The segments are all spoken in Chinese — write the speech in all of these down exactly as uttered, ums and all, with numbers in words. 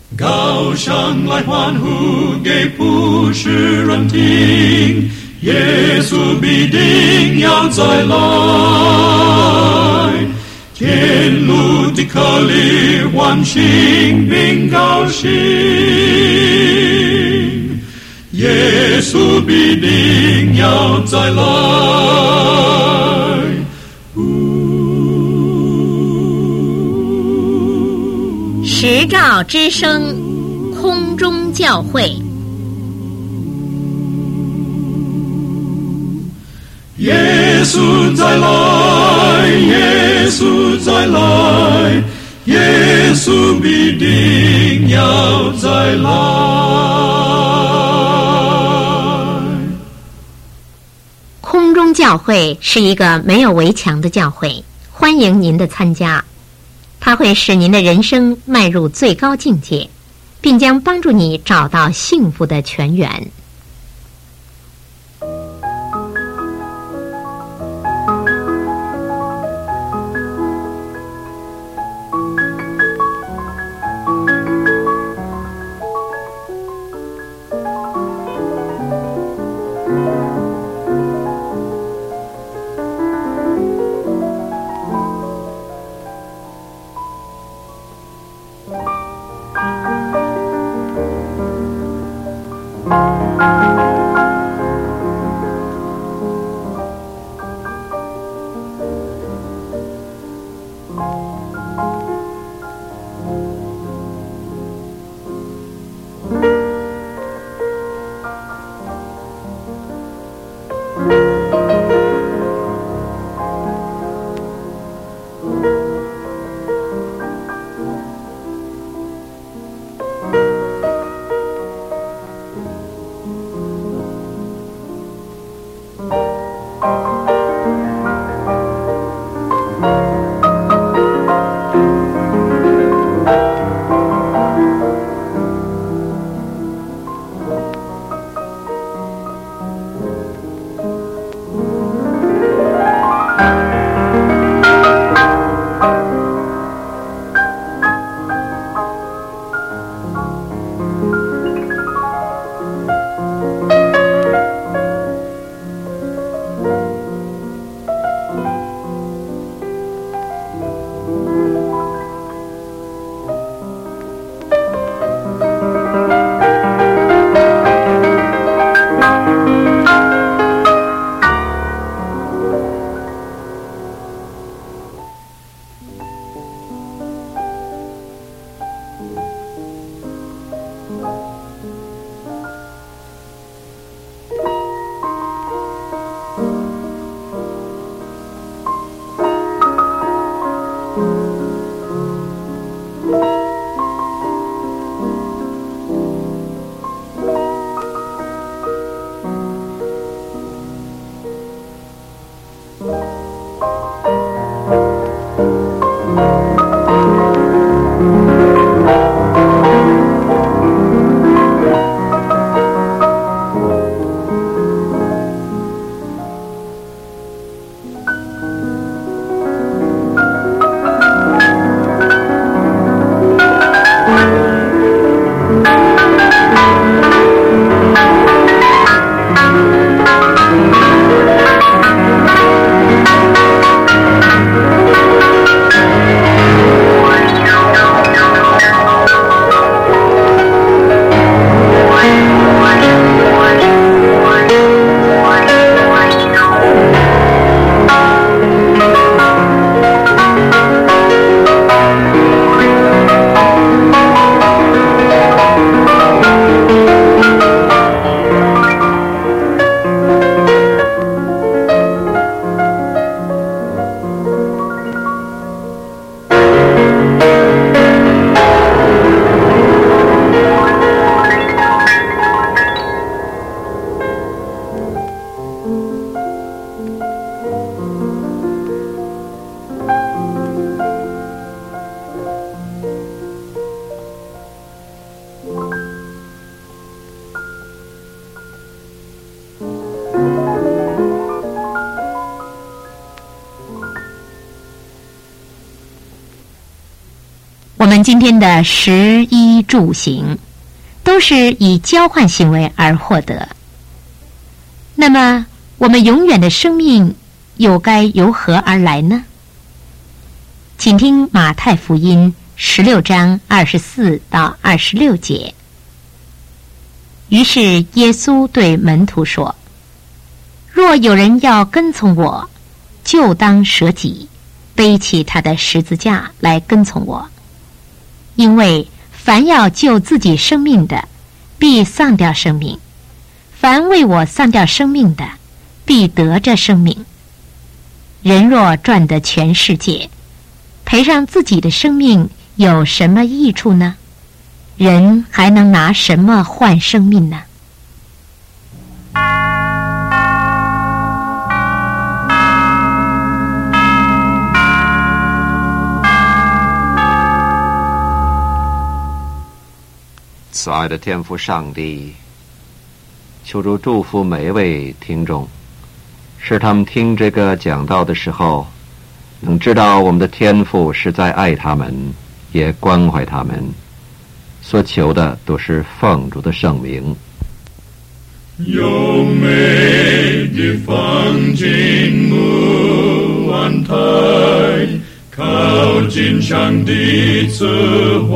高声来欢呼给普世人听，耶稣必定要再来，天路的客里欢欣并高兴，耶稣必定要再来。 时照之声，空中教会。 耶稣再来，耶稣再来，耶稣必定要再来。 空中教会是一个没有围墙的教会，欢迎您的参加。它会使您的人生迈入最高境界，并将帮助你找到幸福的泉源。 们今天的食衣住行都是以交换行为而获得，那么我们永远的生命又该由何而来呢？请听马太福音十六章二十四到二十六节。于是耶稣对门徒说：若有人要跟从我，就当舍己，背起他的十字架来跟从我。因为凡要救自己生命的，必丧掉生命；凡为我丧掉生命的，必得着生命。人若赚得全世界，赔上自己的生命，有什么益处呢？人还能拿什么换生命呢？ 慈爱的天父上帝，求主祝福每一位听众，使他们听这个讲道的时候，能知道我们的天父是在爱他们，也关怀他们，所求的都是奉主的圣名。 优美的风景木安台，靠近上帝慈怀，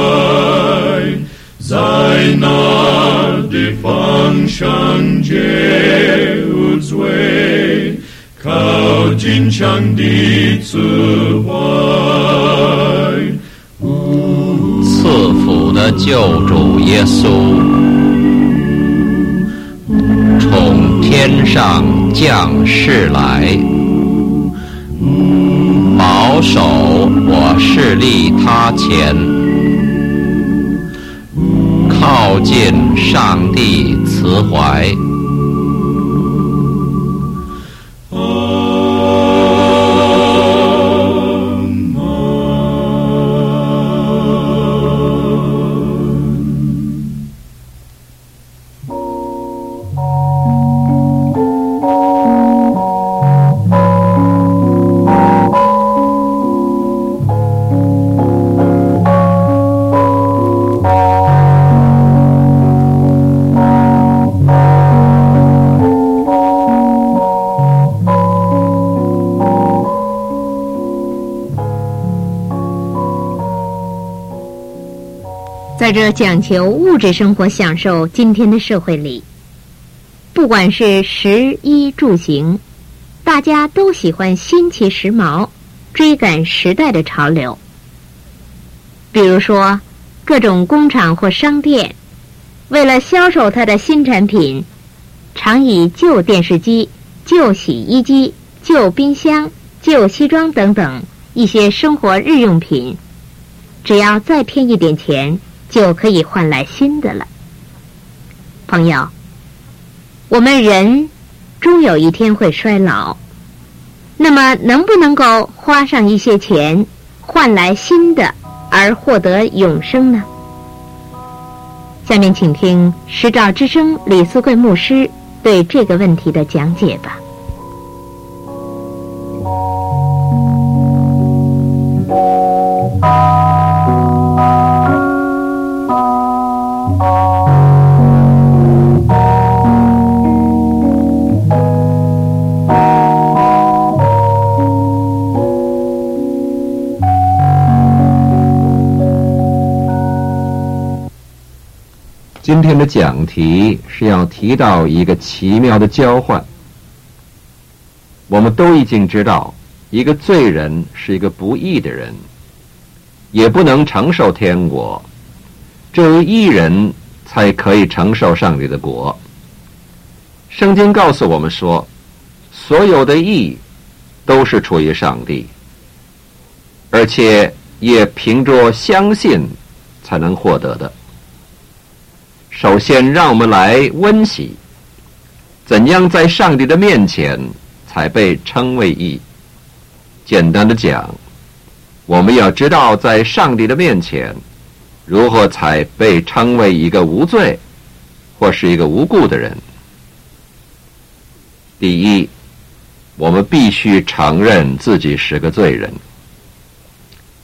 在那的方向皆无罪，靠近上帝慈怀。 赐福的救主耶稣，从天上降世来，保守我势力他前，靠近上帝慈怀。 在这讲求物质生活享受今天的社会里，不管是食衣住行，大家都喜欢新奇时髦，追赶时代的潮流。比如说各种工厂或商店，为了销售它的新产品，常以旧电视机、旧洗衣机、旧冰箱、旧西装等等一些生活日用品，只要再添一点钱，就可以换来新的了。朋友，我们人终有一天会衰老，那么能不能够花上一些钱换来新的，而获得永生呢？下面请听时照之声李思贵牧师对这个问题的讲解吧。 今天的讲题是要提到一个奇妙的交换。我们都已经知道，一个罪人是一个不义的人，也不能承受天国，只有义人才可以承受上帝的国。圣经告诉我们说，所有的义都是出于上帝，而且也凭着相信才能获得的。首先让我们来温习怎样在上帝的面前才被称为义。简单的讲，我们要知道在上帝的面前如何才被称为一个无罪或是一个无辜的人。第一，我们必须承认自己是个罪人。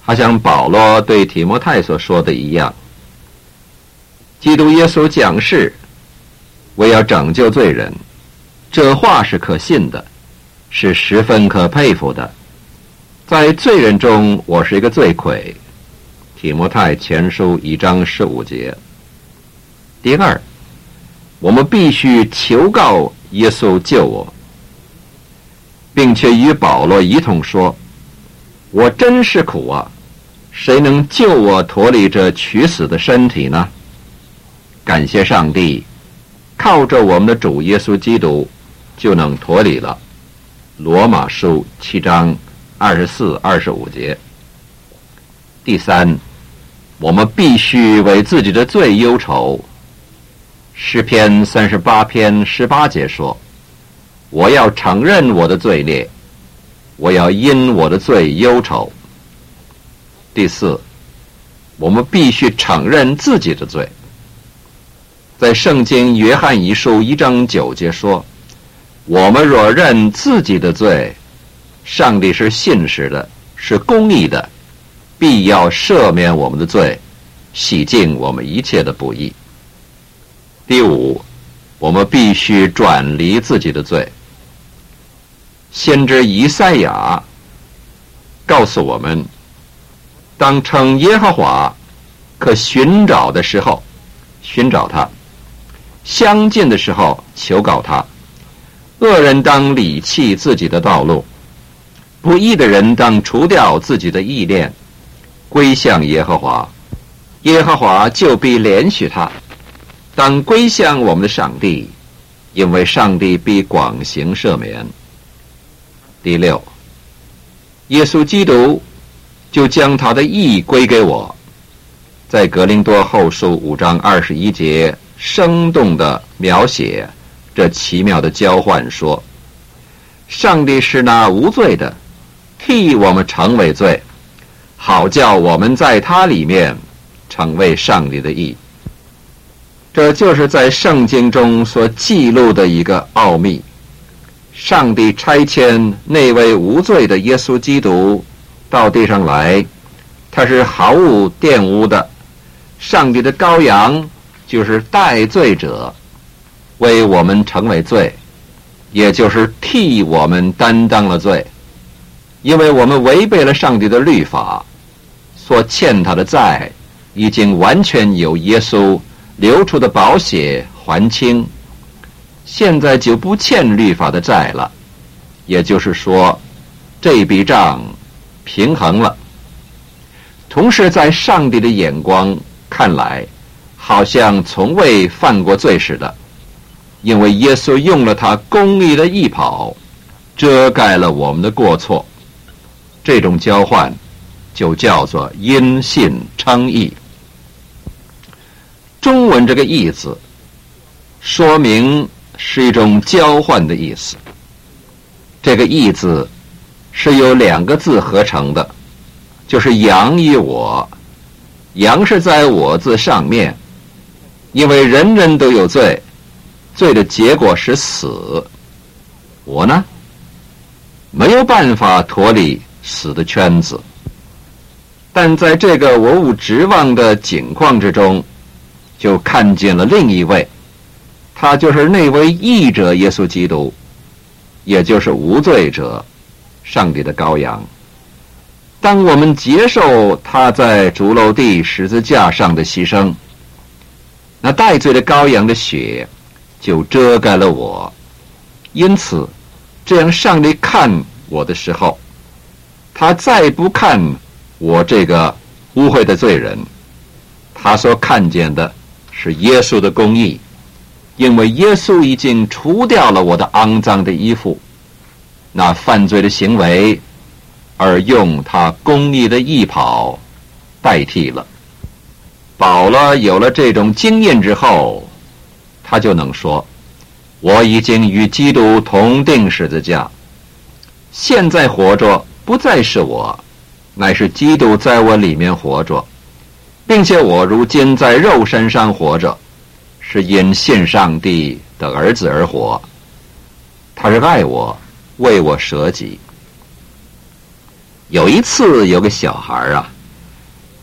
好像保罗对提摩太所说的一样，基督耶稣降世为要拯救罪人，这话是可信的，是十分可佩服的。在罪人中，我是一个罪魁。提摩太前书一章十五节。第二，我们必须求告耶稣救我，并且与保罗一同说，我真是苦啊，谁能救我脱离这取死的身体呢？感谢上帝，靠着我们的主耶稣基督就能脱离了。罗马书七章二十四、二十五节。第三，我们必须为自己的罪忧愁。诗篇三十八篇十八节说，我要承认我的罪孽，我要因我的罪忧愁。第四，我们必须承认自己的罪。在圣经约翰一书一章九节说，我们若认自己的罪，上帝是信实的，是公义的，必要赦免我们的罪，洗净我们一切的不义。第五，我们必须转离自己的罪。先知以赛亚告诉我们，当称耶和华可寻找的时候，寻找他；相近的时候，求告他。恶人当离弃自己的道路，不义的人当除掉自己的意念，归向耶和华，耶和华就必怜恤他。当归向我们的上帝，因为上帝必广行赦免。第六，耶稣基督就将他的义归给我。在格林多后书五章二十一节生动地描写这奇妙的交换，说，上帝是那无罪的，替我们成为罪，好叫我们在他里面成为上帝的义。这就是在圣经中所记录的一个奥秘。上帝差遣那位无罪的耶稣基督到地上来，他是毫无玷污的。上帝的羔羊就是代罪者，为我们成为罪，也就是替我们担当了罪。因为我们违背了上帝的律法，所欠他的债已经完全由耶稣流出的宝血还清，现在就不欠律法的债了。也就是说，这笔账平衡了。同时在上帝的眼光看来，好像从未犯过罪似的，因为耶稣用了他公义的义袍遮盖了我们的过错。这种交换就叫做因信称义。中文这个义字说明是一种交换的意思。这个义字是由两个字合成的，就是羊与我。羊是在我字上面，因为人人都有罪，罪的结果是死。我呢，没有办法脱离死的圈子，但在这个我无指望的境况之中，就看见了另一位，他就是那位义者耶稣基督，也就是无罪者，上帝的羔羊。当我们接受他在主楼地十字架上的牺牲，那代罪的羔羊的血就遮盖了我。因此，这样上帝看我的时候，他再不看我这个污秽的罪人，他所看见的是耶稣的公义，因为耶稣已经除掉了我的肮脏的衣服，那犯罪的行为，而用他公义的义袍代替了。保罗有了这种经验之后，他就能说，我已经与基督同定十字架，现在活着不再是我，乃是基督在我里面活着，并且我如今在肉身上活着，是因信上帝的儿子而活。他是爱我，为我舍己。有一次有个小孩啊，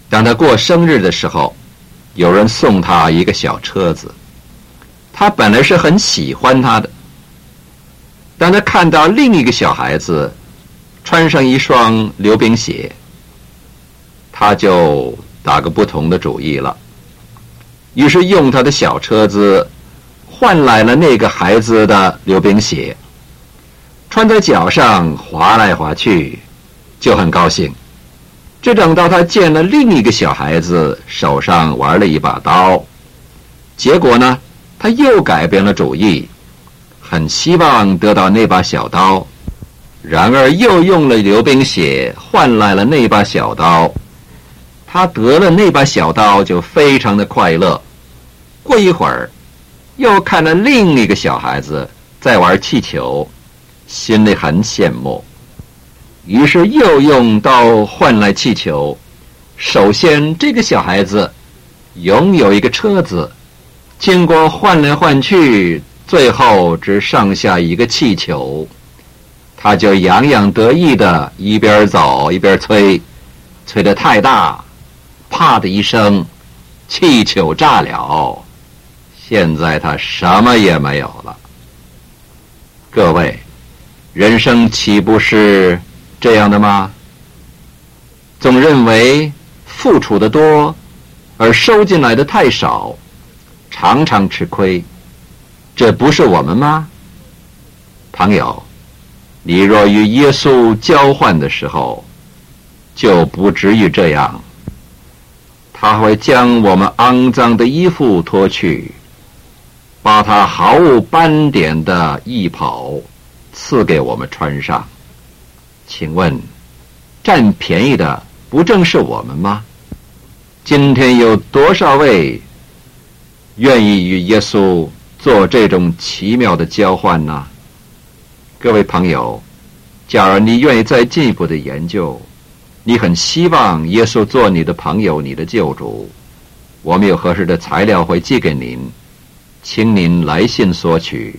当他过生日的时候，有人送他一个小车子，他本来是很喜欢他的。当他看到另一个小孩子穿上一双溜冰鞋，他就打个不同的主意了，于是用他的小车子换来了那个孩子的溜冰鞋，穿在脚上滑来滑去，就很高兴。只等到他见了另一个小孩子手上玩了一把刀，结果呢，他又改变了主意，很希望得到那把小刀，然而又用了溜冰鞋换来了那把小刀。他得了那把小刀就非常的快乐。过一会儿，又看了另一个小孩子在玩气球，心里很羡慕，于是又用刀换来气球。首先这个小孩子拥有一个车子，经过换来换去，最后只剩下一个气球，他就洋洋得意的一边走一边吹，吹得太大，啪的一声，气球炸了。现在他什么也没有了。各位，人生岂不是这样的吗？总认为付出的多，而收进来的太少，常常吃亏，这不是我们吗？朋友，你若与耶稣交换的时候，就不至于这样。他会将我们肮脏的衣服脱去，把他毫无斑点的衣袍赐给我们穿上。请问，占便宜的不正是我们吗？今天有多少位愿意与耶稣做这种奇妙的交换呢？各位朋友，假如你愿意再进一步的研究，你很希望耶稣做你的朋友，你的救主，我们有合适的材料会寄给您，请您来信索取。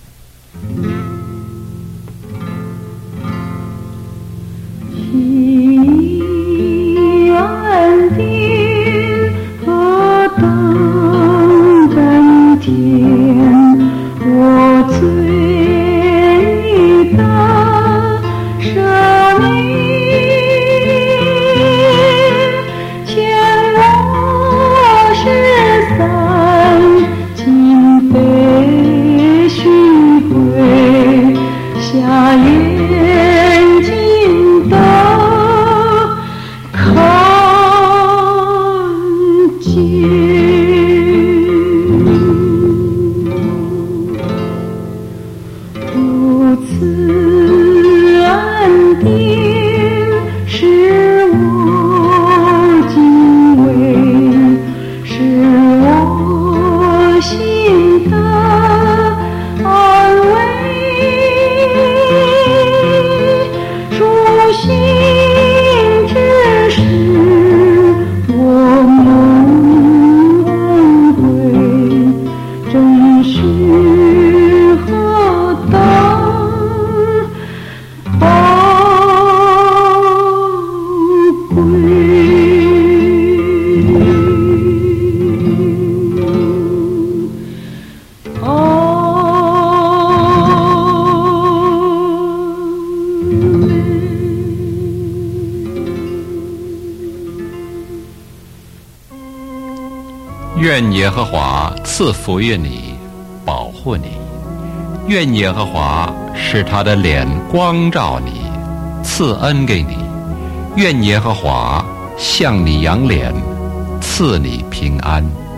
西安的何等甘甜，我最的生命，牵我十三今被寻回，下眼睛的看见。如此安定，使我敬畏，使我心的安慰。主心之时，我梦回，真是何等宝贵。 愿耶和华赐福于你，保护你；愿耶和华使他的脸光照你，赐恩给你；愿耶和华向你扬脸，赐你平安。